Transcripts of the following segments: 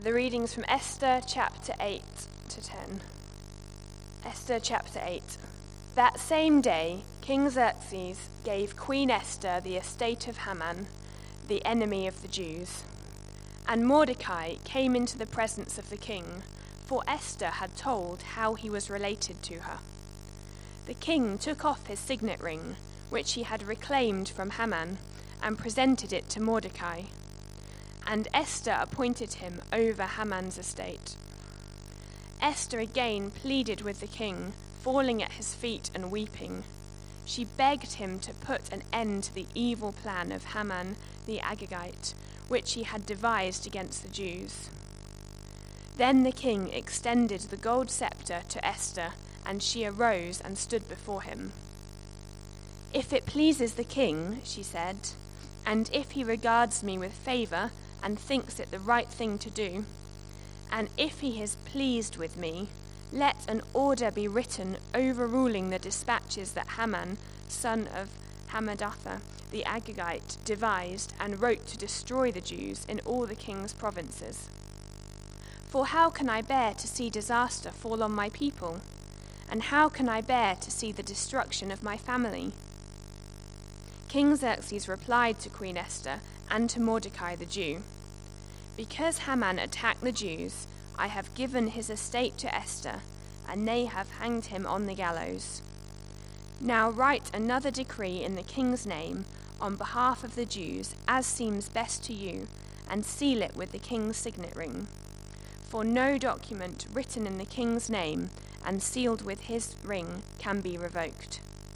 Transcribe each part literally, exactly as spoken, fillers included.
The readings from Esther chapter eight to ten. Esther chapter eight. That same day, King Xerxes gave Queen Esther the estate of Haman, the enemy of the Jews. And Mordecai came into the presence of the king, for Esther had told how he was related to her. The king took off his signet ring, which he had reclaimed from Haman, and presented it to Mordecai. And Esther appointed him over Haman's estate. Esther again pleaded with the king, falling at his feet and weeping. She begged him to put an end to the evil plan of Haman the Agagite, which he had devised against the Jews. Then the king extended the gold scepter to Esther, and she arose and stood before him. "If it pleases the king," she said, "and if he regards me with favor and thinks it the right thing to do, and if he is pleased with me, let an order be written overruling the dispatches that Haman, son of Hammedatha, the Agagite, devised and wrote to destroy the Jews in all the king's provinces. For how can I bear to see disaster fall on my people? And how can I bear to see the destruction of my family?" King Xerxes replied to Queen Esther and to Mordecai the Jew, "Because Haman attacked the Jews, I have given his estate to Esther, and they have hanged him on the gallows. Now write another decree in the king's name on behalf of the Jews, as seems best to you, and seal it with the king's signet ring. For no document written in the king's name and sealed with his ring can be revoked."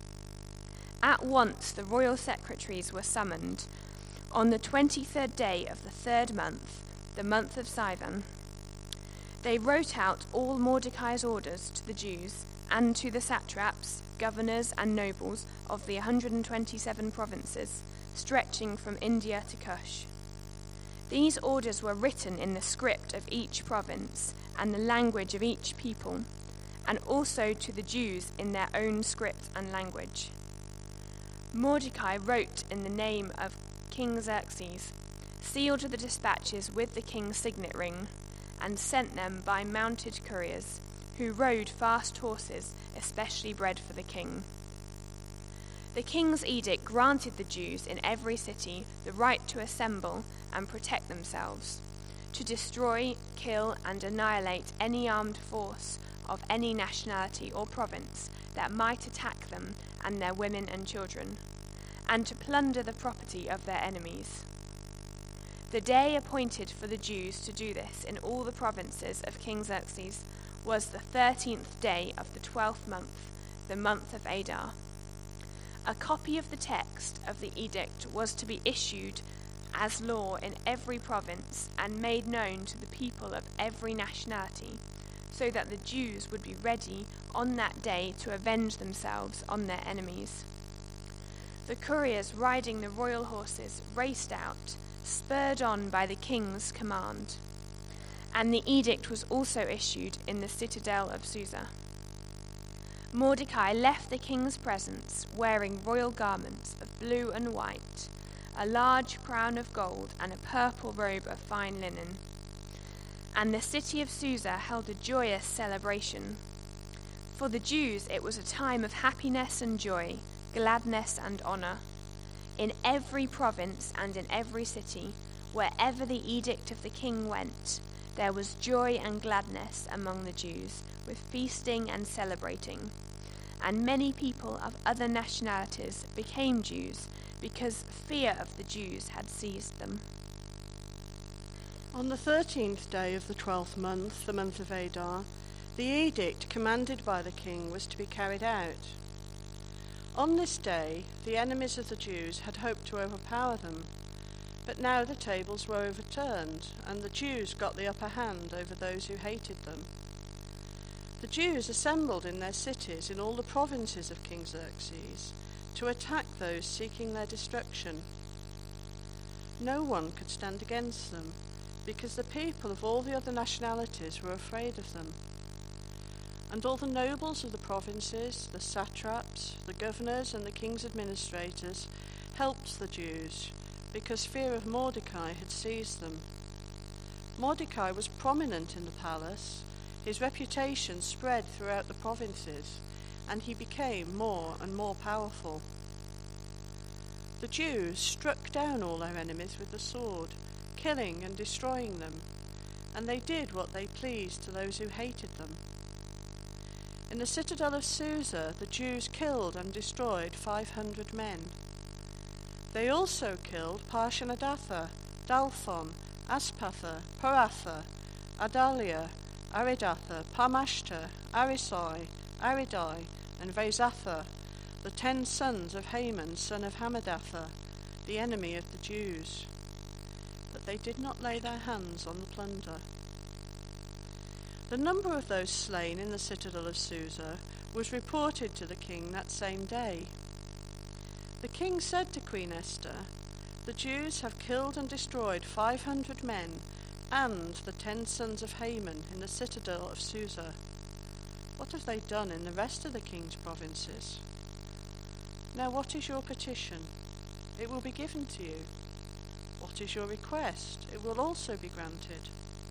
At once the royal secretaries were summoned on the twenty-third day of the third month, the month of Sivan. They wrote out all Mordecai's orders to the Jews and to the satraps, governors, and nobles of the one hundred twenty-seven provinces, stretching from India to Cush. These orders were written in the script of each province and the language of each people, and also to the Jews in their own script and language. Mordecai wrote in the name of King Xerxes, sealed the dispatches with the king's signet ring, and sent them by mounted couriers, who rode fast horses, especially bred for the king. The king's edict granted the Jews in every city the right to assemble and protect themselves, to destroy, kill, and annihilate any armed force of any nationality or province that might attack them and their women and children, and to plunder the property of their enemies. The day appointed for the Jews to do this in all the provinces of King Xerxes was the thirteenth day of the twelfth month, the month of Adar. A copy of the text of the edict was to be issued as law in every province and made known to the people of every nationality, so that the Jews would be ready on that day to avenge themselves on their enemies. The couriers riding the royal horses raced out, spurred on by the king's command, and the edict was also issued in the citadel of Susa. Mordecai left the king's presence wearing royal garments of blue and white, a large crown of gold, and a purple robe of fine linen. And the city of Susa held a joyous celebration. For the Jews it was a time of happiness and joy, gladness and honor. In every province and in every city, wherever the edict of the king went, there was joy and gladness among the Jews, with feasting and celebrating. And many people of other nationalities became Jews, because fear of the Jews had seized them. On the thirteenth day of the twelfth month, the month of Adar, the edict commanded by the king was to be carried out. On this day, the enemies of the Jews had hoped to overpower them, but now the tables were overturned, and the Jews got the upper hand over those who hated them. The Jews assembled in their cities in all the provinces of King Xerxes to attack those seeking their destruction. No one could stand against them, because the people of all the other nationalities were afraid of them. And all the nobles of the provinces, the satraps, the governors, and the king's administrators helped the Jews, because fear of Mordecai had seized them. Mordecai was prominent in the palace. His reputation spread throughout the provinces, and he became more and more powerful. The Jews struck down all their enemies with the sword, killing and destroying them, and they did what they pleased to those who hated them. In the citadel of Susa, the Jews killed and destroyed five hundred men. They also killed Parshandatha, Dalphon, Aspatha, Paratha, Adalia, Aridatha, Parmashta, Arisai, Aridai, and Vezatha, the ten sons of Haman, son of Hammedatha, the enemy of the Jews. But they did not lay their hands on the plunder. The number of those slain in the citadel of Susa was reported to the king that same day. The king said to Queen Esther, "The Jews have killed and destroyed five hundred men and the ten sons of Haman in the citadel of Susa. What have they done in the rest of the king's provinces? Now what is your petition? It will be given to you. What is your request? It will also be granted."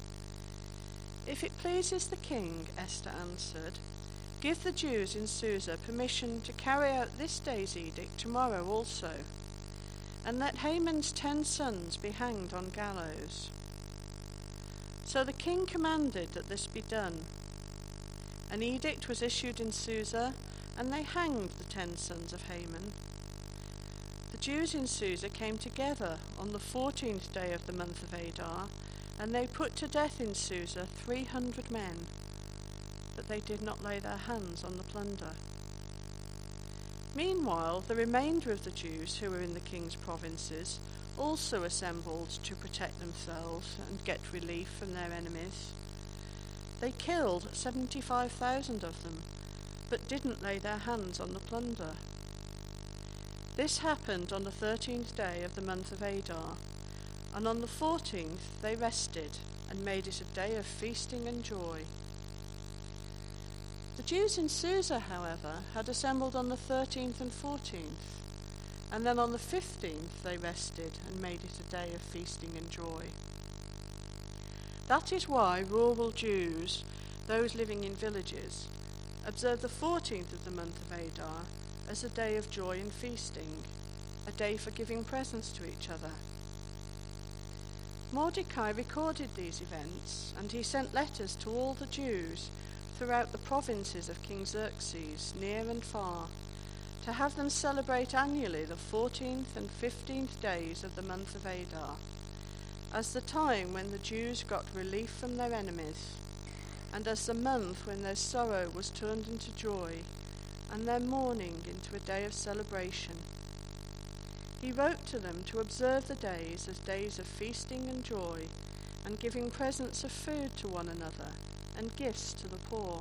"If it pleases the king," Esther answered, "give the Jews in Susa permission to carry out this day's edict tomorrow also, and let Haman's ten sons be hanged on gallows." So the king commanded that this be done. An edict was issued in Susa, and they hanged the ten sons of Haman. The Jews in Susa came together on the fourteenth day of the month of Adar, and they put to death in Susa three hundred men, but they did not lay their hands on the plunder. Meanwhile, the remainder of the Jews who were in the king's provinces also assembled to protect themselves and get relief from their enemies. They killed seventy-five thousand of them, but didn't lay their hands on the plunder. This happened on the thirteenth day of the month of Adar, and on the fourteenth they rested and made it a day of feasting and joy. The Jews in Susa, however, had assembled on the thirteenth and fourteenth, and then on the fifteenth they rested and made it a day of feasting and joy. That is why rural Jews, those living in villages, observe the fourteenth of the month of Adar as a day of joy and feasting, a day for giving presents to each other. Mordecai recorded these events, and he sent letters to all the Jews throughout the provinces of King Xerxes, near and far, to have them celebrate annually the fourteenth and fifteenth days of the month of Adar, as the time when the Jews got relief from their enemies, and as the month when their sorrow was turned into joy, and their mourning into a day of celebration. He wrote to them to observe the days as days of feasting and joy, and giving presents of food to one another, and gifts to the poor.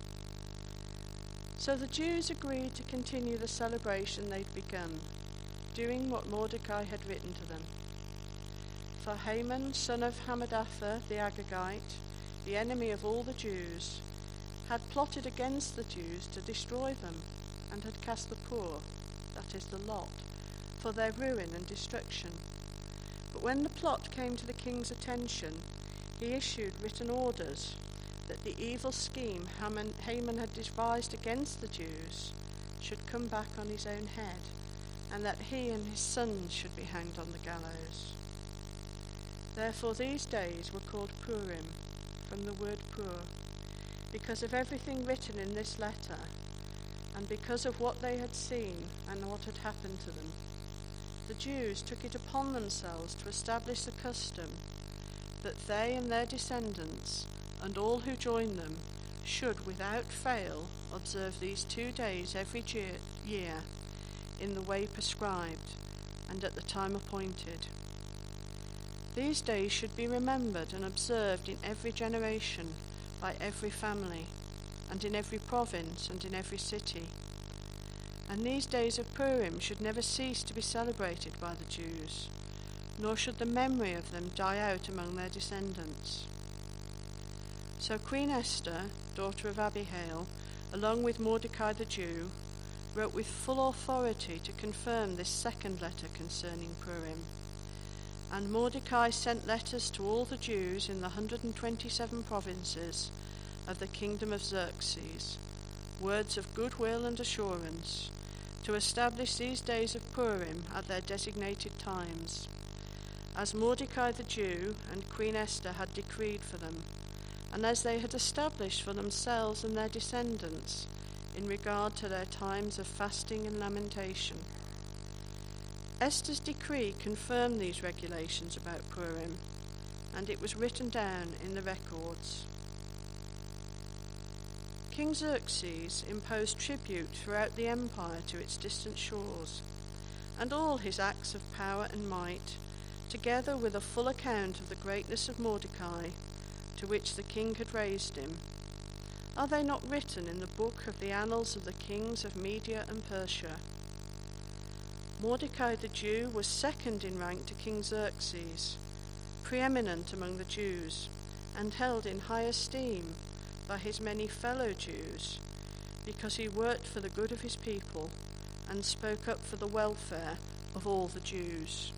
So the Jews agreed to continue the celebration they'd begun, doing what Mordecai had written to them. For Haman, son of Hammedatha the Agagite, the enemy of all the Jews, had plotted against the Jews to destroy them, and had cast the poor, that is the lot, for their ruin and destruction. But when the plot came to the king's attention, he issued written orders that the evil scheme Haman, Haman had devised against the Jews should come back on his own head, and that he and his sons should be hanged on the gallows. Therefore these days were called Purim, from the word Pur, because of everything written in this letter, and because of what they had seen and what had happened to them. The Jews took it upon themselves to establish the custom that they and their descendants, and all who join them, should without fail observe these two days every year in the way prescribed and at the time appointed. These days should be remembered and observed in every generation, by every family, and in every province and in every city. And these days of Purim should never cease to be celebrated by the Jews, nor should the memory of them die out among their descendants. So Queen Esther, daughter of Abihail, along with Mordecai the Jew, wrote with full authority to confirm this second letter concerning Purim. And Mordecai sent letters to all the Jews in the one hundred twenty-seven provinces of the kingdom of Xerxes, words of goodwill and assurance, to establish these days of Purim at their designated times, as Mordecai the Jew and Queen Esther had decreed for them, and as they had established for themselves and their descendants in regard to their times of fasting and lamentation. Esther's decree confirmed these regulations about Purim, and it was written down in the records. King Xerxes imposed tribute throughout the empire to its distant shores, and all his acts of power and might, together with a full account of the greatness of Mordecai, to which the king had raised him, are they not written in the book of the annals of the kings of Media and Persia? Mordecai the Jew was second in rank to King Xerxes, preeminent among the Jews, and held in high esteem by his many fellow Jews, because he worked for the good of his people and spoke up for the welfare of all the Jews.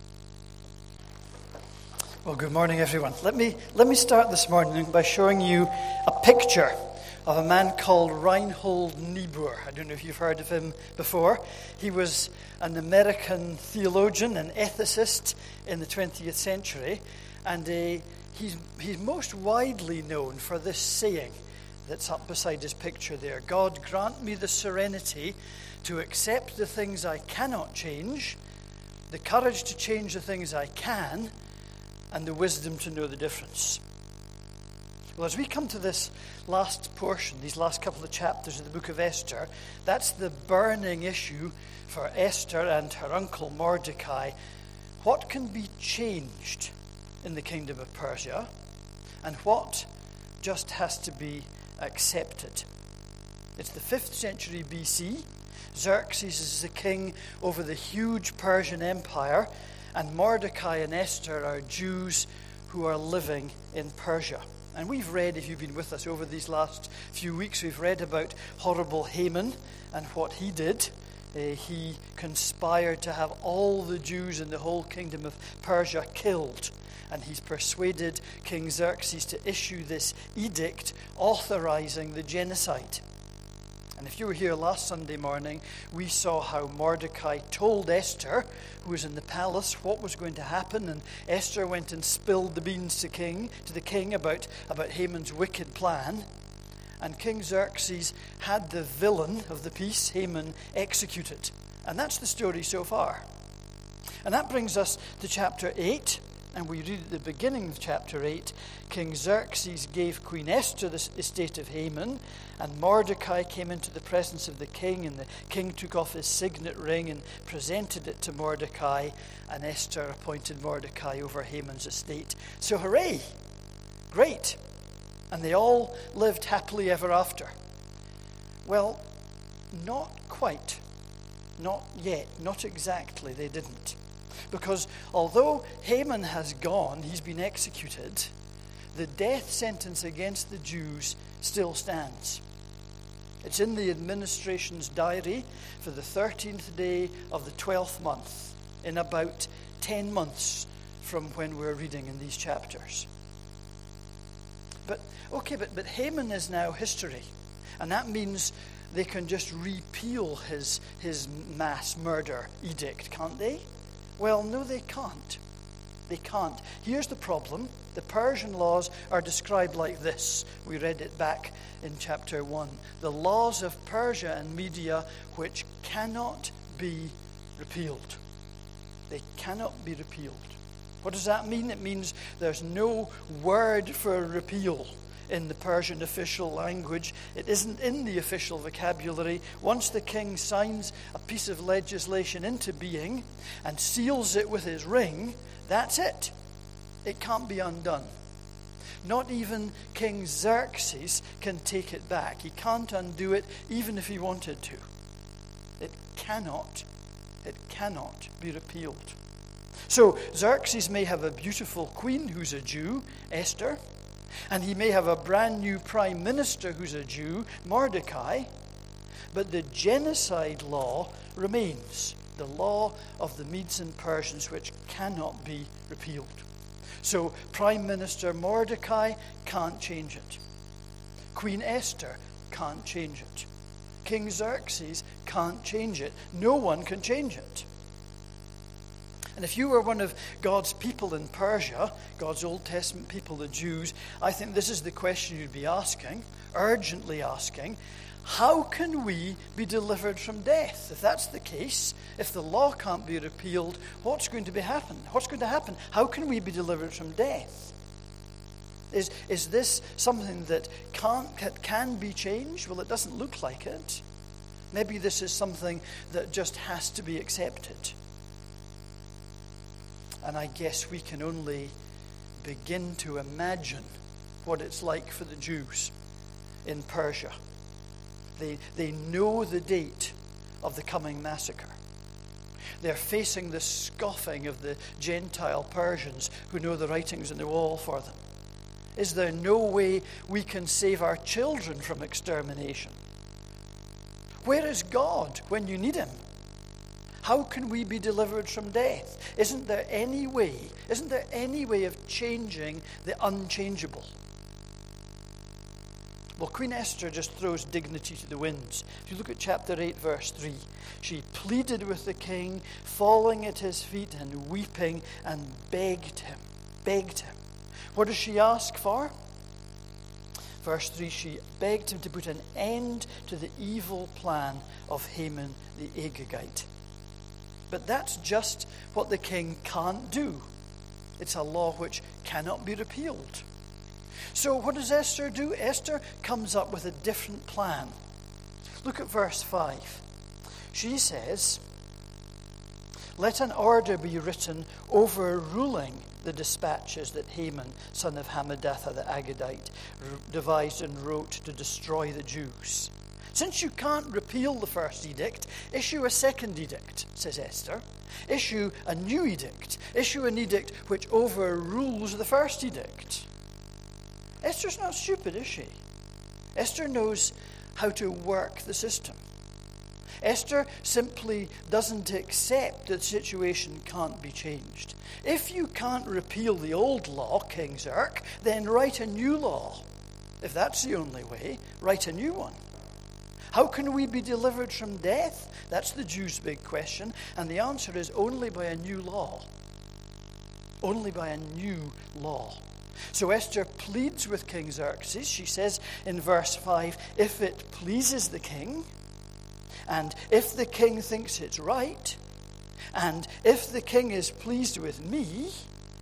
Well, good morning, everyone. Let me let me start this morning by showing you a picture of a man called Reinhold Niebuhr. I don't know if you've heard of him before. He was an American theologian and ethicist in the twentieth century, and uh, he's he's most widely known for this saying that's up beside his picture there: God grant me the serenity to accept the things I cannot change, the courage to change the things I can, and the wisdom to know the difference. Well, as we come to this last portion, these last couple of chapters of the book of Esther, that's the burning issue for Esther and her uncle Mordecai. What can be changed in the kingdom of Persia, and what just has to be accepted? It's the fifth century B C. Xerxes is the king over the huge Persian empire, and Mordecai and Esther are Jews who are living in Persia. And we've read, if you've been with us over these last few weeks, we've read about horrible Haman and what he did. Uh, he conspired to have all the Jews in the whole kingdom of Persia killed. And he's persuaded King Xerxes to issue this edict authorizing the genocide. And if you were here last Sunday morning, we saw how Mordecai told Esther, who was in the palace, what was going to happen. And Esther went and spilled the beans to king, to the king about, about Haman's wicked plan. And King Xerxes had the villain of the piece, Haman, executed. And that's the story so far. And that brings us to chapter eight. And we read at the beginning of chapter eight, King Xerxes gave Queen Esther the estate of Haman, and Mordecai came into the presence of the king, and the king took off his signet ring and presented it to Mordecai, and Esther appointed Mordecai over Haman's estate. So hooray! Great! And they all lived happily ever after. Well, not quite. Not yet. Not exactly. They didn't. Because although Haman has gone, he's been executed, the death sentence against the Jews still stands. It's in the administration's diary for the thirteenth day of the twelfth month, in about ten months from when we're reading in these chapters. But, okay, but, but Haman is now history, and that means they can just repeal his, his mass murder edict, can't they? Well, no, they can't. They can't. Here's the problem. The Persian laws are described like this. We read it back in chapter one. The laws of Persia and Media which cannot be repealed. They cannot be repealed. What does that mean? It means there's no word for repeal in the Persian official language. It isn't in the official vocabulary. Once the king signs a piece of legislation into being and seals it with his ring, that's it. It can't be undone. Not even King Xerxes can take it back. He can't undo it even if he wanted to. It cannot, it cannot be repealed. So Xerxes may have a beautiful queen who's a Jew, Esther, and he may have a brand new prime minister who's a Jew, Mordecai, but the genocide law remains. The the law of the Medes and Persians, which cannot be repealed. So Prime Minister Mordecai can't change it. Queen Esther can't change it. King Xerxes can't change it. No one can change it. And if you were one of God's people in Persia, God's Old Testament people, the Jews, I think this is the question you'd be asking, urgently asking: how can we be delivered from death? If that's the case, if the law can't be repealed, what's going to be happen? What's going to happen? How can we be delivered from death? Is, is this something that can't, can be changed? Well, it doesn't look like it. Maybe this is something that just has to be accepted. And I guess we can only begin to imagine what it's like for the Jews in Persia. They, they know the date of the coming massacre. They're facing the scoffing of the Gentile Persians who know the writings on the wall for them. Is there no way we can save our children from extermination? Where is God when you need him? How can we be delivered from death? Isn't there any way, isn't there any way of changing the unchangeable? Well, Queen Esther just throws dignity to the winds. If you look at chapter eight, verse three, she pleaded with the king, falling at his feet and weeping, and begged him, begged him. What does she ask for? Verse three, she begged him to put an end to the evil plan of Haman the Agagite. But that's just what the king can't do. It's a law which cannot be repealed. So what does Esther do? Esther comes up with a different plan. Look at verse five. She says, "Let an order be written overruling the dispatches that Haman, son of Hammedatha the Agagite, devised and wrote to destroy the Jews. Since you can't repeal the first edict, issue a second edict," says Esther. Issue a new edict. Issue an edict which overrules the first edict. Esther's not stupid, is she? Esther knows how to work the system. Esther simply doesn't accept that the situation can't be changed. If you can't repeal the old law, King Xerxes, then write a new law. If that's the only way, write a new one. How can we be delivered from death? That's the Jews' big question. And the answer is only by a new law. Only by a new law. So Esther pleads with King Xerxes. She says in verse five, "If it pleases the king, and if the king thinks it's right, and if the king is pleased with me,"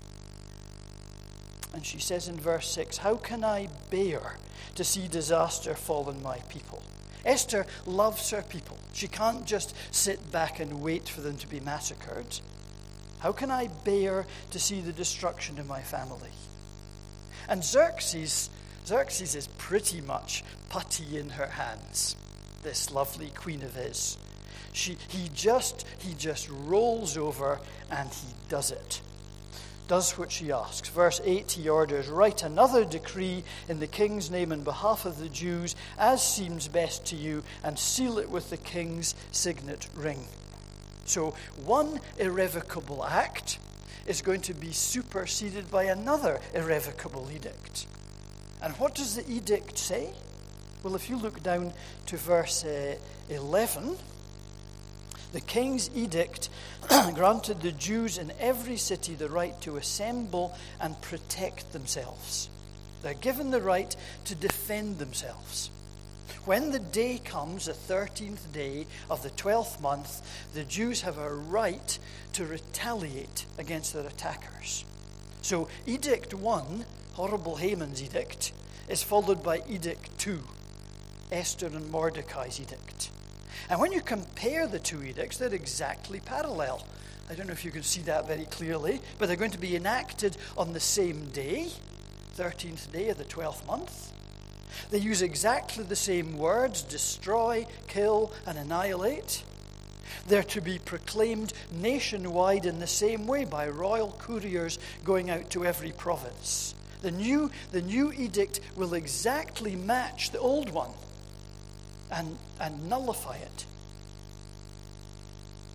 and she says in verse six, "How can I bear to see disaster fall on my people?" Esther loves her people. She can't just sit back and wait for them to be massacred. How can I bear to see the destruction of my family? And Xerxes, Xerxes is pretty much putty in her hands, this lovely queen of his. She, he just, he just rolls over and he does it. Does what she asks. Verse eight, he orders, "Write another decree in the king's name on behalf of the Jews, as seems best to you, and seal it with the king's signet ring." So one irrevocable act is going to be superseded by another irrevocable edict. And what does the edict say? Well, if you look down to verse uh, eleven, the king's edict granted the Jews in every city the right to assemble and protect themselves. They're given the right to defend themselves. When the day comes, the thirteenth day of the twelfth month, the Jews have a right to retaliate against their attackers. So Edict one, horrible Haman's edict, is followed by Edict two, Esther and Mordecai's edict. And when you compare the two edicts, they're exactly parallel. I don't know if you can see that very clearly, but they're going to be enacted on the same day, thirteenth day of the twelfth month. They use exactly the same words: destroy, kill, and annihilate. They're to be proclaimed nationwide in the same way by royal couriers going out to every province. The new, the new edict will exactly match the old one and, and nullify it.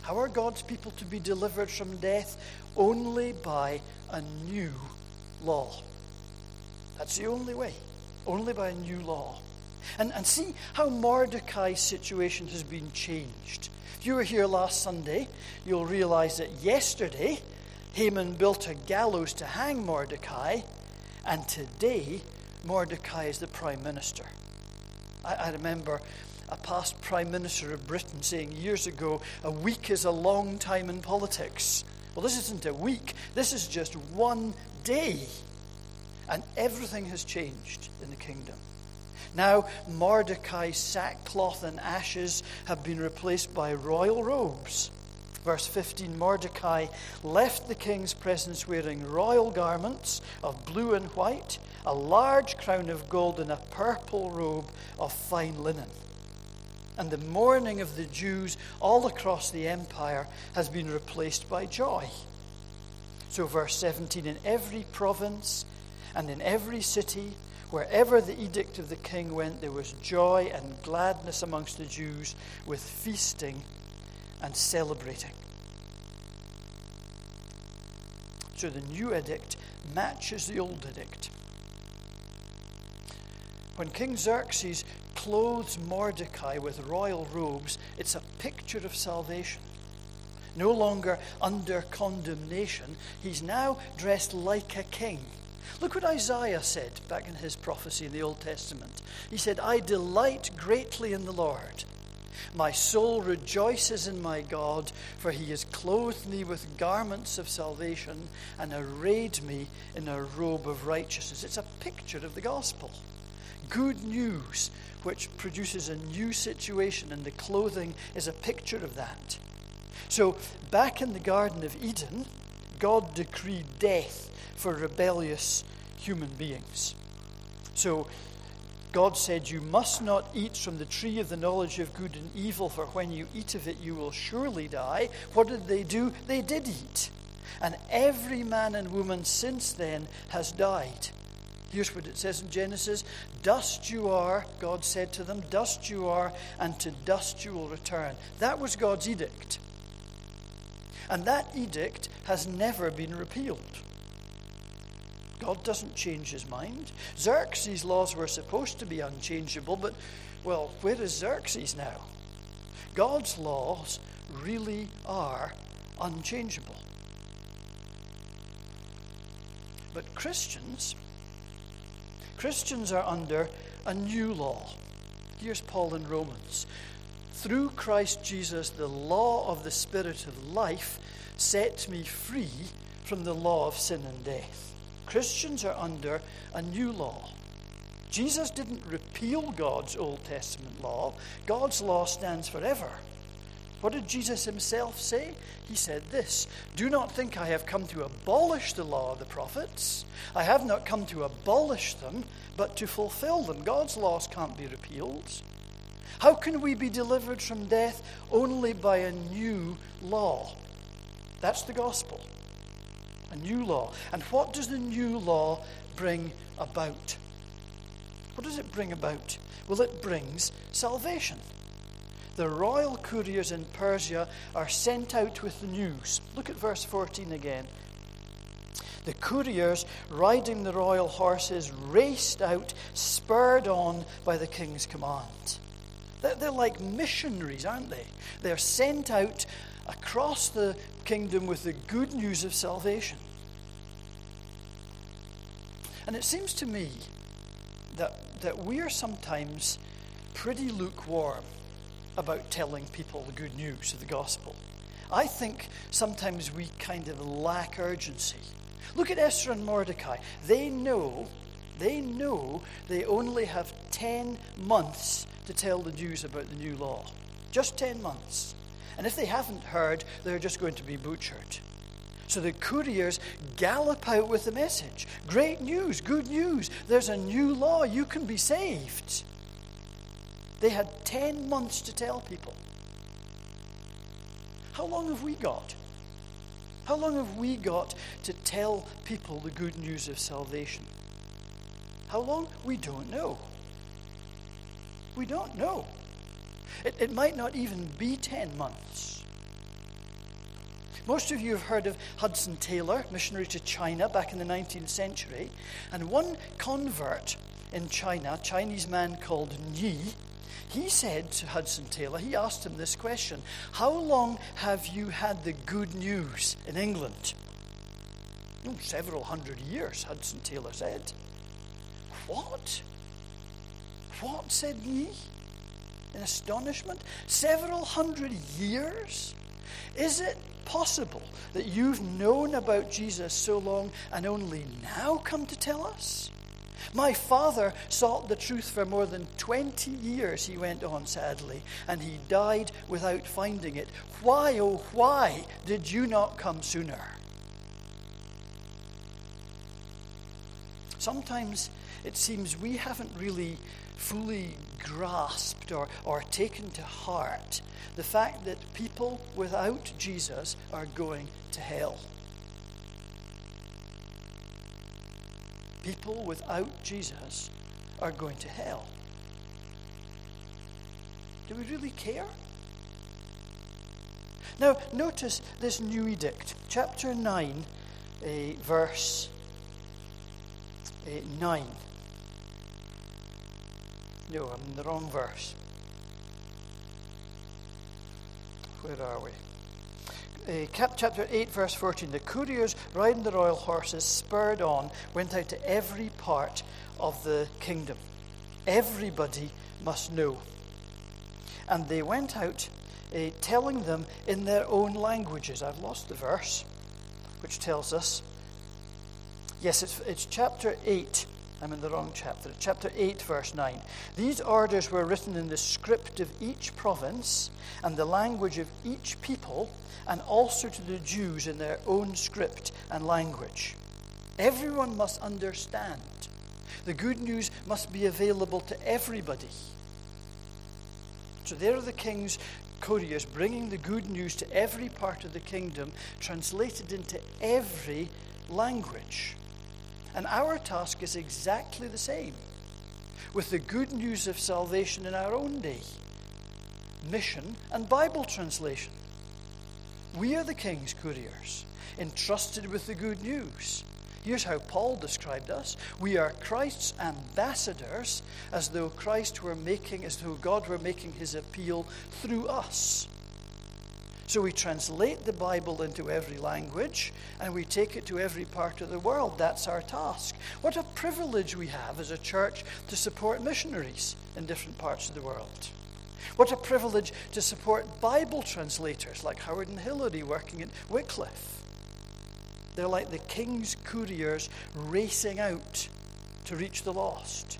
How are God's people to be delivered from death? Only by a new law. That's the only way. Only by a new law. And, and see how Mordecai's situation has been changed. If you were here last Sunday, you'll realize that yesterday Haman built a gallows to hang Mordecai, and today Mordecai is the prime minister. I, I remember a past prime minister of Britain saying years ago, a week is a long time in politics. Well, this isn't a week. This is just one day. And everything has changed in the kingdom. Now, Mordecai's sackcloth and ashes have been replaced by royal robes. Verse fifteen, Mordecai left the king's presence wearing royal garments of blue and white, a large crown of gold, and a purple robe of fine linen. And the mourning of the Jews all across the empire has been replaced by joy. So verse seventeen, in every province and in every city, wherever the edict of the king went, there was joy and gladness amongst the Jews, with feasting and celebrating. So the new edict matches the old edict. When King Xerxes clothes Mordecai with royal robes, it's a picture of salvation. No longer under condemnation, he's now dressed like a king. Look what Isaiah said back in his prophecy in the Old Testament. He said, I delight greatly in the Lord. My soul rejoices in my God, for he has clothed me with garments of salvation and arrayed me in a robe of righteousness. It's a picture of the gospel. Good news, which produces a new situation, and the clothing is a picture of that. So, back in the Garden of Eden, God decreed death for rebellious human beings. So, God said, you must not eat from the tree of the knowledge of good and evil, for when you eat of it, you will surely die. What did they do? They did eat. And every man and woman since then has died. Here's what it says in Genesis. Dust you are, God said to them, dust you are, and to dust you will return. That was God's edict. And that edict has never been repealed. God doesn't change his mind. Xerxes' laws were supposed to be unchangeable, but, well, where is Xerxes now? God's laws really are unchangeable. But Christians, Christians are under a new law. Here's Paul in Romans. Through Christ Jesus, the law of the Spirit of life sets me free from the law of sin and death. Christians are under a new law. Jesus didn't repeal God's Old Testament law. God's law stands forever. What did Jesus himself say? He said this, do not think I have come to abolish the law of the prophets. I have not come to abolish them, but to fulfill them. God's laws can't be repealed. How can we be delivered from death? Only by a new law. That's the gospel. A new law. And what does the new law bring about? What does it bring about? Well, it brings salvation. The royal couriers in Persia are sent out with the news. Look at verse fourteen again. The couriers, riding the royal horses, raced out, spurred on by the king's command. They're like missionaries, aren't they? They're sent out across the kingdom with the good news of salvation. And it seems to me that, that we are sometimes pretty lukewarm about telling people the good news of the gospel. I think sometimes we kind of lack urgency. Look at Esther and Mordecai. They know, they know they only have ten months to tell the Jews about the new law. Just ten months. And if they haven't heard, they're just going to be butchered. So the couriers gallop out with the message. Great news, good news. There's a new law. You can be saved. They had ten months to tell people. How long have we got? How long have we got to tell people the good news of salvation? How long? We don't know. We don't know. It, it might not even be ten months. Most of you have heard of Hudson Taylor, missionary to China back in the nineteenth century. And one convert in China, a Chinese man called Yi, he said to Hudson Taylor, he asked him this question: how long have you had the good news in England? Oh, several hundred years, Hudson Taylor said. What? What, said Yi, in astonishment? Several hundred years? Is it possible that you've known about Jesus so long and only now come to tell us? My father sought the truth for more than twenty years, he went on sadly, and he died without finding it. Why, oh, why did you not come sooner? Sometimes it seems we haven't really fully grasped or, or taken to heart the fact that people without Jesus are going to hell. People without Jesus are going to hell. Do we really care? Now, notice this new edict, chapter nine, uh, verse uh, nine. No, I'm in the wrong verse. Where are we? Uh, cap, chapter eight, verse fourteen. The couriers riding the royal horses, spurred on, went out to every part of the kingdom. Everybody must know. And they went out uh, telling them in their own languages. I've lost the verse, which tells us. Yes, it's, it's chapter eight. I'm in the wrong chapter. Chapter eight, verse nine. These orders were written in the script of each province and the language of each people, and also to the Jews in their own script and language. Everyone must understand. The good news must be available to everybody. So there are the king's couriers bringing the good news to every part of the kingdom, translated into every language. And our task is exactly the same, with the good news of salvation in our own day. Mission and Bible translation. We are the king's couriers, entrusted with the good news. Here's how Paul described us. We are Christ's ambassadors, as though Christ were making, as though God were making his appeal through us. So we translate the Bible into every language, and we take it to every part of the world. That's our task. What a privilege we have as a church to support missionaries in different parts of the world. What a privilege to support Bible translators like Howard and Hillary working at Wycliffe. They're like the king's couriers racing out to reach the lost.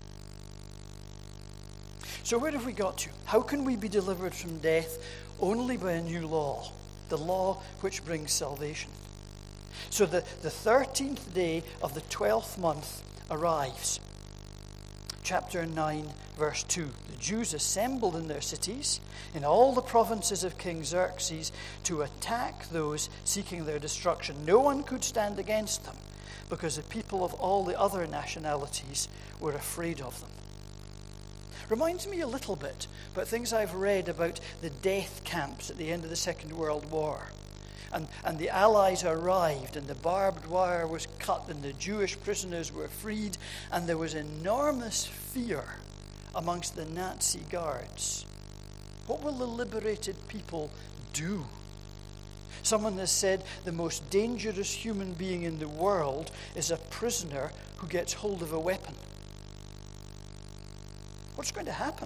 So where have we got to? How can we be delivered from death? Only by a new law, the law which brings salvation. So the, the thirteenth day of the twelfth month arrives. Chapter nine, verse two. The Jews assembled in their cities, in all the provinces of King Xerxes, to attack those seeking their destruction. No one could stand against them, because the people of all the other nationalities were afraid of them. Reminds me a little bit about things I've read about the death camps at the end of the Second World War. And, and the Allies arrived, and the barbed wire was cut, and the Jewish prisoners were freed, and there was enormous fear amongst the Nazi guards. What will the liberated people do? Someone has said the most dangerous human being in the world is a prisoner who gets hold of a weapon. What's going to happen?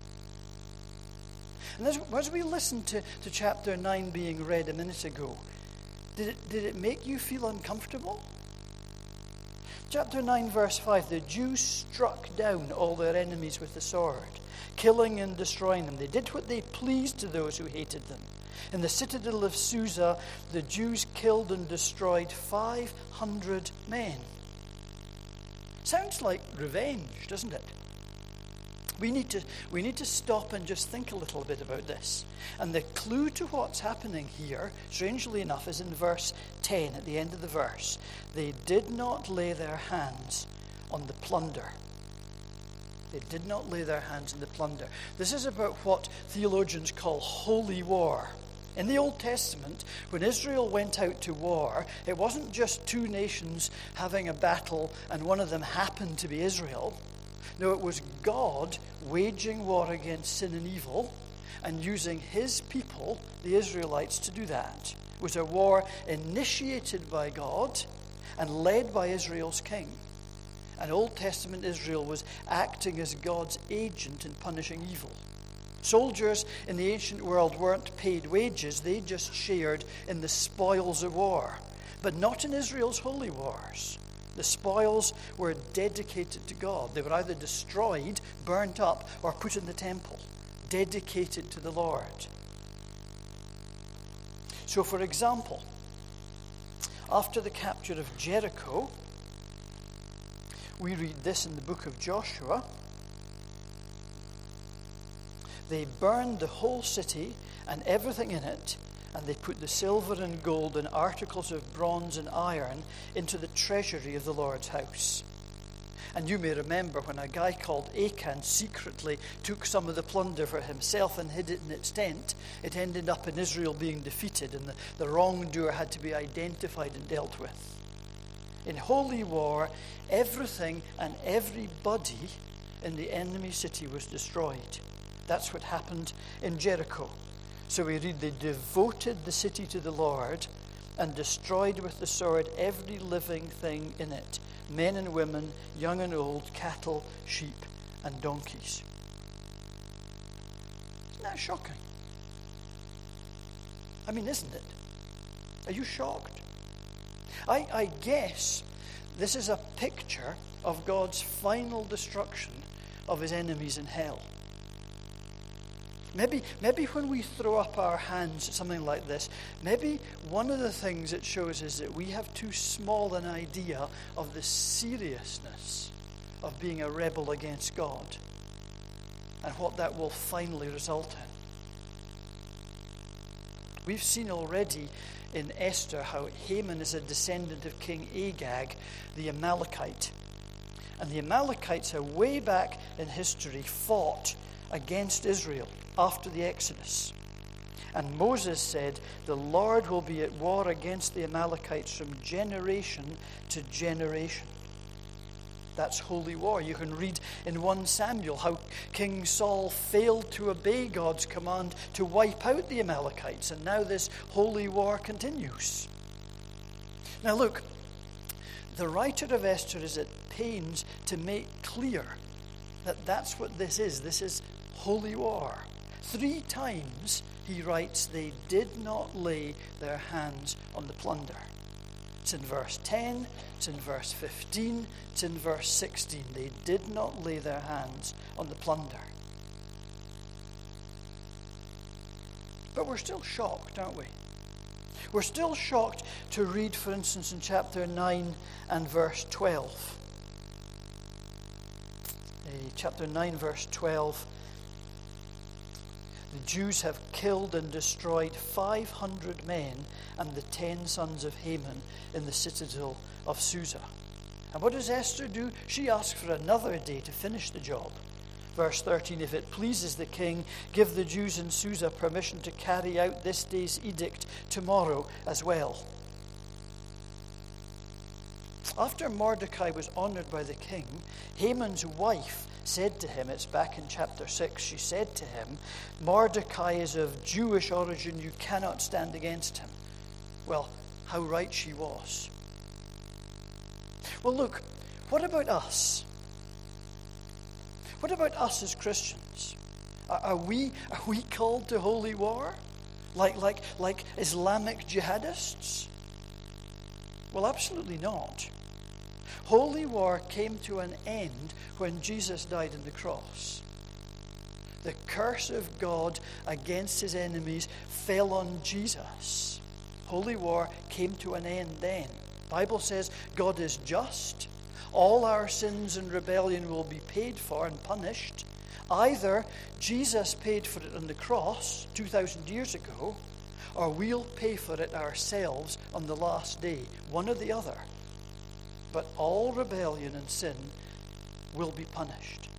And as, as we listened to, to chapter nine being read a minute ago, did it, did it make you feel uncomfortable? Chapter nine, verse five, the Jews struck down all their enemies with the sword, killing and destroying them. They did what they pleased to those who hated them. In the citadel of Susa, the Jews killed and destroyed five hundred men. Sounds like revenge, doesn't it? We need to we need to stop and just think a little bit about this. And the clue to what's happening here, strangely enough, is in verse ten, at the end of the verse. They did not lay their hands on the plunder. They did not lay their hands on the plunder. This is about what theologians call holy war In the Old Testament, when Israel went out to war, it wasn't just two nations having a battle and one of them happened to be Israel. No, it was God waging war against sin and evil and using his people, the Israelites, to do that. It was a war initiated by God and led by Israel's king. And Old Testament Israel was acting as God's agent in punishing evil. Soldiers in the ancient world weren't paid wages, they just shared in the spoils of war. But not in Israel's holy wars. The spoils were dedicated to God. They were either destroyed, burnt up, or put in the temple, dedicated to the Lord. So, for example, after the capture of Jericho, we read this in the book of Joshua. They burned the whole city and everything in it, and they put the silver and gold and articles of bronze and iron into the treasury of the Lord's house. And you may remember when a guy called Achan secretly took some of the plunder for himself and hid it in its tent, it ended up in Israel being defeated, and the, the wrongdoer had to be identified and dealt with. In holy war, everything and everybody in the enemy city was destroyed. That's what happened in Jericho. So we read, they devoted the city to the Lord and destroyed with the sword every living thing in it, men and women, young and old, cattle, sheep, and donkeys. Isn't that shocking? I mean, isn't it? Are you shocked? I, I guess this is a picture of God's final destruction of his enemies in hell. Maybe, maybe when we throw up our hands at something like this, maybe one of the things it shows is that we have too small an idea of the seriousness of being a rebel against God and what that will finally result in. We've seen already in Esther how Haman is a descendant of King Agag, the Amalekite. And the Amalekites are way back in history fought against Israel after the Exodus. And Moses said, the Lord will be at war against the Amalekites from generation to generation. That's holy war. You can read in First Samuel how King Saul failed to obey God's command to wipe out the Amalekites, and now this holy war continues. Now look, the writer of Esther is at pains to make clear that that's what this is. This is holy war. Three times he writes they did not lay their hands on the plunder. It's in verse ten, it's in verse fifteen, it's in verse sixteen. They did not lay their hands on the plunder. But we're still shocked, aren't we? We're still shocked to read, for instance, in chapter nine and verse twelve. Uh, chapter nine, verse twelve. The Jews have killed and destroyed five hundred men and the ten sons of Haman in the citadel of Susa. And what does Esther do? She asks for another day to finish the job. Verse thirteen, if it pleases the king, give the Jews in Susa permission to carry out this day's edict tomorrow as well. After Mordecai was honored by the king, Haman's wife said to him, it's back in chapter six, she said to him, Mordecai is of Jewish origin, you cannot stand against him. Well, how right she was. Well, look, what about us? What about us as Christians? Are, are we are we called to holy war? Like, like, like Islamic jihadists? Well, absolutely not. Holy war came to an end when Jesus died on the cross. The curse of God against his enemies fell on Jesus. Holy war came to an end then. The Bible says God is just. All our sins and rebellion will be paid for and punished. Either Jesus paid for it on the cross two thousand years ago, or we'll pay for it ourselves on the last day. One or the other. But all rebellion and sin will be punished.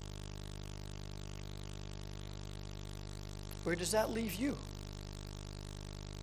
Where does that leave you?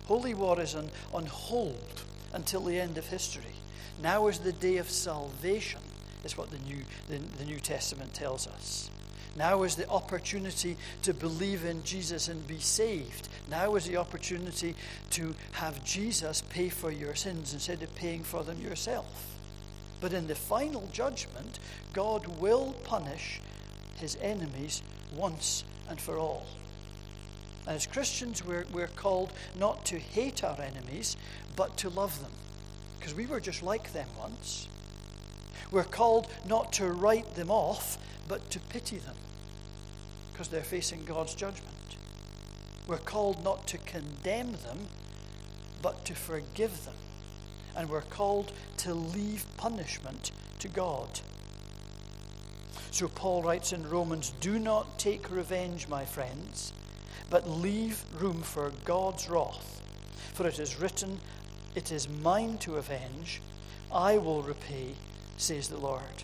Holy war is on, on hold until the end of history. Now is the day of salvation, is what the New, the, the New Testament tells us. Now is the opportunity to believe in Jesus and be saved. Now is the opportunity to have Jesus pay for your sins instead of paying for them yourself. But in the final judgment, God will punish his enemies once and for all. And as Christians, we're, we're called not to hate our enemies, but to love them. Because we were just like them once. We're called not to write them off, but to pity them. Because they're facing God's judgment. We're called not to condemn them, but to forgive them. And we're called to leave punishment to God. So Paul writes in Romans, "Do not take revenge, my friends, but leave room for God's wrath. For it is written, 'It is mine to avenge, I will repay,' says the Lord."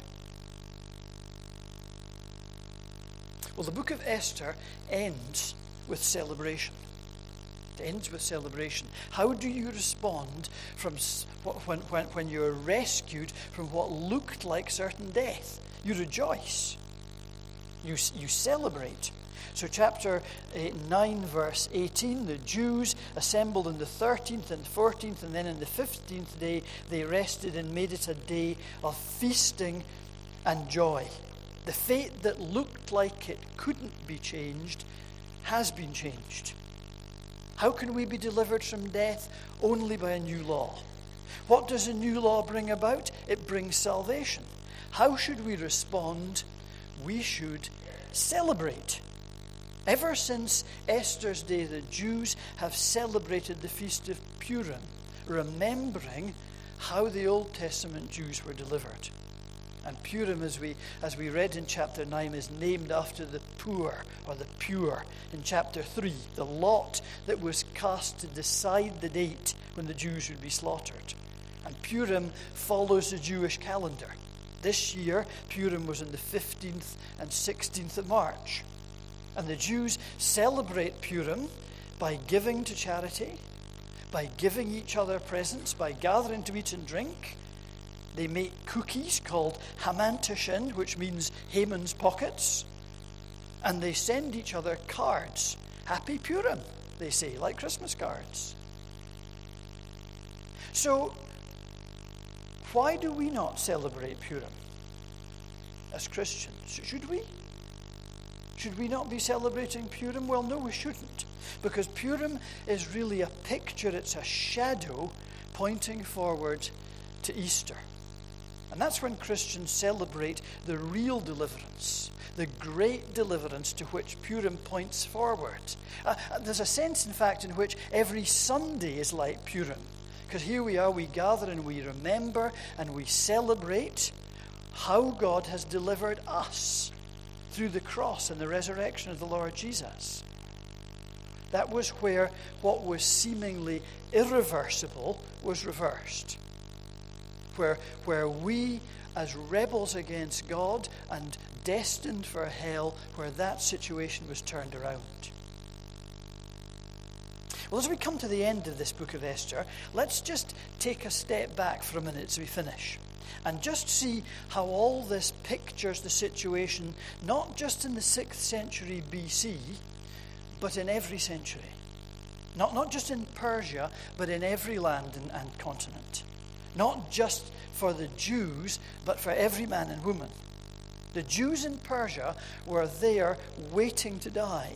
Well, the book of Esther ends with celebration. It ends with celebration. How do you respond from when, when, when you're rescued from what looked like certain death? You rejoice. You, you celebrate. So chapter nine, verse eighteen, the Jews assembled on the thirteenth and fourteenth, and then on the fifteenth day they rested and made it a day of feasting and joy. The fate that looked like it couldn't be changed has been changed. How can we be delivered from death? Only by a new law. What does a new law bring about? It brings salvation. How should we respond? We should celebrate. Ever since Esther's day, the Jews have celebrated the Feast of Purim, remembering how the Old Testament Jews were delivered. And Purim, as we as we read in chapter nine, is named after the poor, or the pure, in chapter three, the lot that was cast to decide the date when the Jews would be slaughtered. And Purim follows the Jewish calendar. This year, Purim was on the fifteenth and sixteenth of March. And the Jews celebrate Purim by giving to charity, by giving each other presents, by gathering to eat and drink. They make cookies called Hamantashen, which means Haman's pockets. And they send each other cards. Happy Purim, they say, like Christmas cards. So, why do we not celebrate Purim as Christians? Should we? Should we not be celebrating Purim? Well, no, we shouldn't. Because Purim is really a picture, it's a shadow pointing forward to Easter. And that's when Christians celebrate the real deliverance, the great deliverance to which Purim points forward. Uh, there's a sense, in fact, in which every Sunday is like Purim. Because here we are, we gather and we remember and we celebrate how God has delivered us through the cross and the resurrection of the Lord Jesus. That was where what was seemingly irreversible was reversed. Where, where we, as rebels against God and destined for hell, where that situation was turned around. Well, as we come to the end of this book of Esther, let's just take a step back for a minute as we finish. And just see how all this pictures the situation, not just in the sixth century B C, but in every century. Not, not just in Persia, but in every land and, and continent. Not just for the Jews, but for every man and woman. The Jews in Persia were there waiting to die.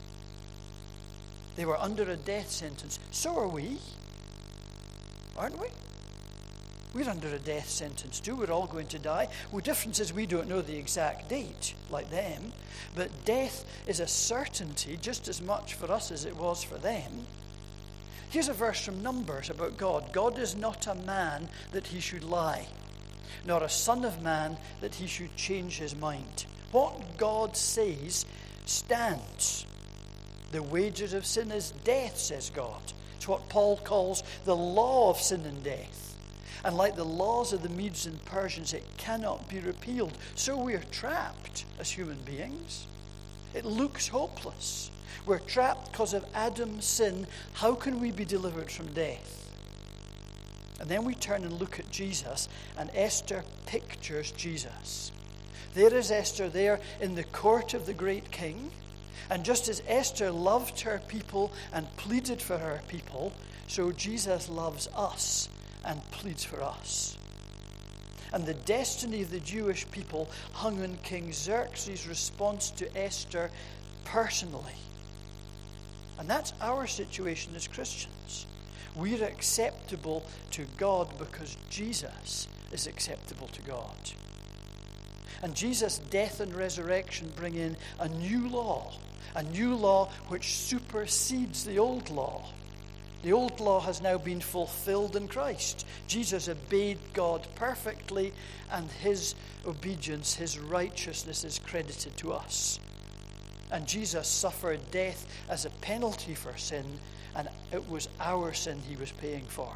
They were under a death sentence. So are we. Aren't we? We're under a death sentence too. We're all going to die. Well, the difference is we don't know the exact date, like them. But death is a certainty just as much for us as it was for them. Here's a verse from Numbers about God. God is not a man that he should lie, nor a son of man that he should change his mind. What God says stands. The wages of sin is death, says God. It's what Paul calls the law of sin and death. And like the laws of the Medes and Persians, it cannot be repealed. So we are trapped as human beings. It looks hopeless. We're trapped because of Adam's sin. How can we be delivered from death? And then we turn and look at Jesus, and Esther pictures Jesus. There is Esther there in the court of the great king. And just as Esther loved her people and pleaded for her people, so Jesus loves us and pleads for us. And the destiny of the Jewish people hung on King Xerxes' response to Esther personally. And that's our situation as Christians. We're acceptable to God because Jesus is acceptable to God. And Jesus' death and resurrection bring in a new law, a new law which supersedes the old law. The old law has now been fulfilled in Christ. Jesus obeyed God perfectly, and his obedience, his righteousness is credited to us. And Jesus suffered death as a penalty for sin, and it was our sin he was paying for.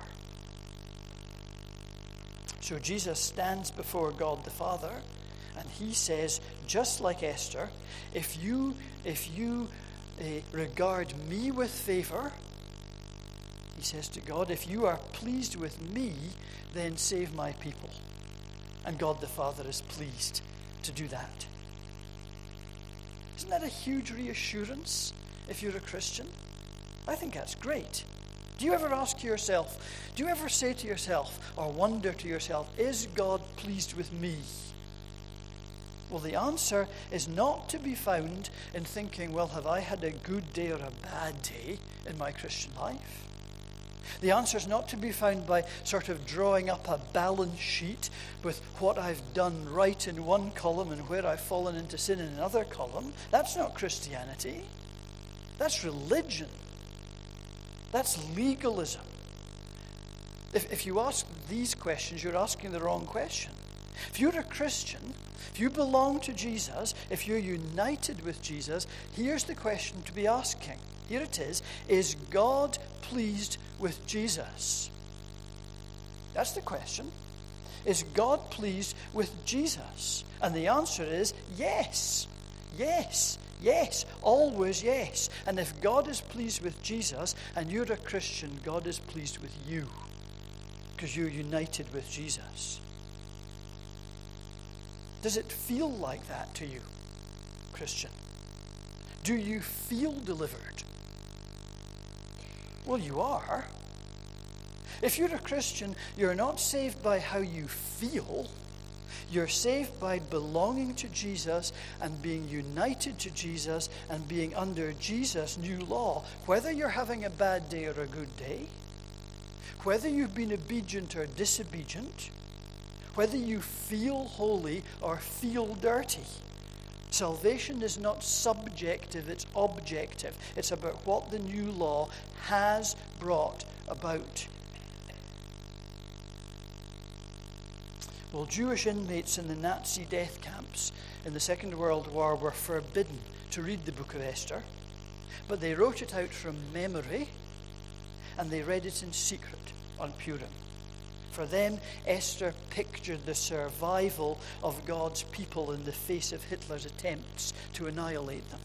So Jesus stands before God the Father, and he says, just like Esther, if you, if you uh, regard me with favor, he says to God, if you are pleased with me, then save my people. And God the Father is pleased to do that. Isn't that a huge reassurance if you're a Christian? I think that's great. Do you ever ask yourself, do you ever say to yourself or wonder to yourself, is God pleased with me? Well, the answer is not to be found in thinking, well, have I had a good day or a bad day in my Christian life? The answer is not to be found by sort of drawing up a balance sheet with what I've done right in one column and where I've fallen into sin in another column. That's not Christianity. That's religion. That's legalism. If, if you ask these questions, you're asking the wrong question. If you're a Christian, if you belong to Jesus, if you're united with Jesus, here's the question to be asking. Here it is. Is God pleased with Jesus? That's the question. Is God pleased with Jesus? And the answer is yes. Yes. Yes. Always yes. And if God is pleased with Jesus and you're a Christian, God is pleased with you because you're united with Jesus. Does it feel like that to you, Christian? Do you feel delivered? Well, you are. If you're a Christian, you're not saved by how you feel. You're saved by belonging to Jesus and being united to Jesus and being under Jesus' new law. Whether you're having a bad day or a good day, whether you've been obedient or disobedient, whether you feel holy or feel dirty, salvation is not subjective, it's objective. It's about what the new law has brought about. Well, Jewish inmates in the Nazi death camps in the Second World War were forbidden to read the book of Esther, but they wrote it out from memory and they read it in secret on Purim. For them, Esther pictured the survival of God's people in the face of Hitler's attempts to annihilate them.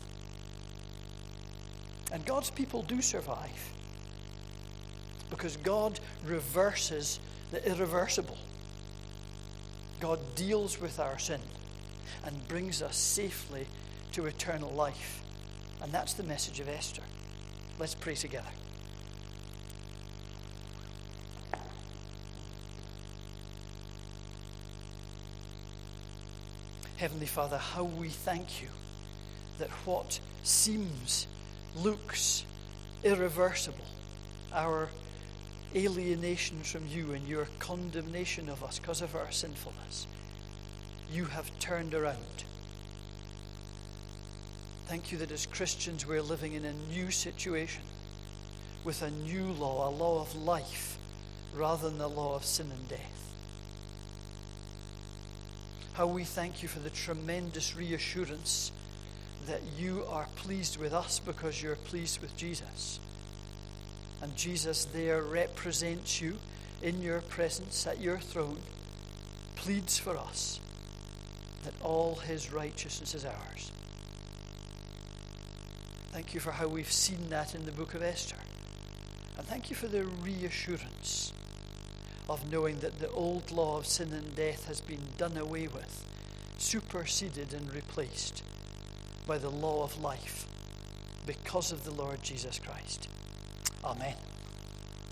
And God's people do survive because God reverses the irreversible. God deals with our sin and brings us safely to eternal life. And that's the message of Esther. Let's pray together. Heavenly Father, how we thank you that what seems, looks irreversible, our alienation from you and your condemnation of us because of our sinfulness, you have turned around. Thank you that as Christians we're living in a new situation with a new law, a law of life rather than the law of sin and death. How we thank you for the tremendous reassurance that you are pleased with us because you're pleased with Jesus. And Jesus there represents you in your presence at your throne, pleads for us that all his righteousness is ours. Thank you for how we've seen that in the book of Esther. And thank you for the reassurance of knowing that the old law of sin and death has been done away with, superseded and replaced by the law of life because of the Lord Jesus Christ. Amen.